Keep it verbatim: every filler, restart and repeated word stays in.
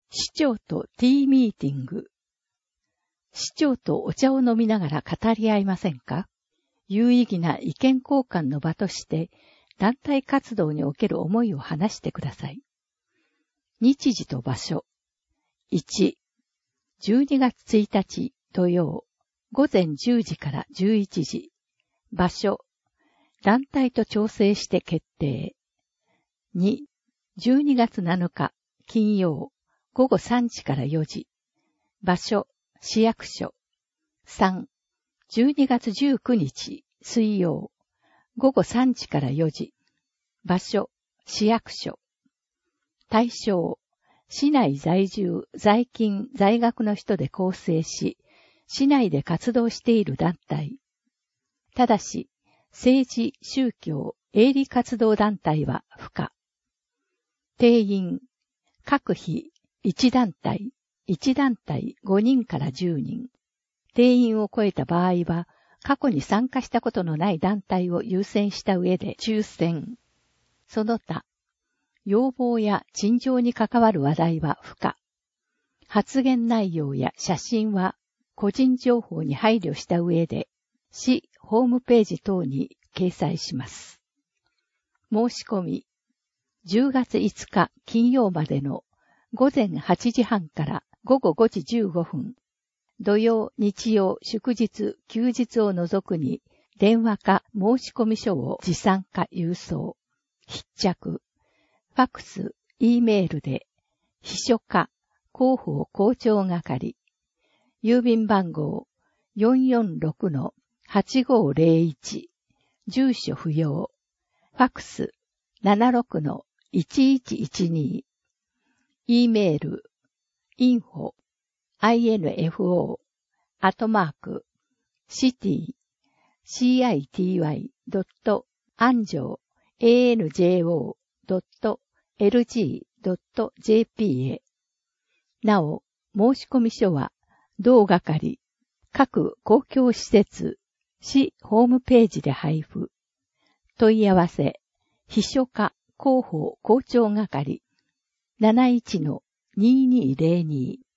市長とティーミーティング。市長とお茶を飲みながら語り合いませんか？有意義な意見交換の場として、団体活動における思いを話してください。日時と場所。いち、じゅうにがつついたち土曜、ごぜんじゅうじからじゅういちじ。場所。団体と調整して決定。に、じゅうにがつなのか金曜、ごごさんじからよじ。場所。市役所。さん、じゅうにがつじゅうくにち水曜、ごごさんじからよじ。場所。市役所。対象。市内在住、在勤、在学の人で構成し、市内で活動している団体。ただし、政治、宗教、営利活動団体は不可。定員。各日、いち団体、いち団体ごにんからじゅうにん。定員を超えた場合は、過去に参加したことのない団体を優先した上で抽選。その他、要望や陳情に関わる話題は不可。発言内容や写真は個人情報に配慮した上で、市ホームページ等に掲載します。申し込み、じゅうがついつか金曜までのごぜんはちじはんからごごごじじゅうごふん、土曜、日曜、祝日、休日を除くに、電話か申し込み書を持参か郵送、必着、ファックス、E メールで、秘書課、広報校長係、郵便番号 よんよんろくのはちごぜろいち、住所不要、ファックス ななろくのいちいちいちに、E メール、info、info、アットマーク、city、city、ドット、anjo、anjo、ドット、lg、ドット、jp へ。なお、申し込み書は、同係、各公共施設、市ホームページで配布。問い合わせ、秘書課広報校長係、なないちのにーにーぜろに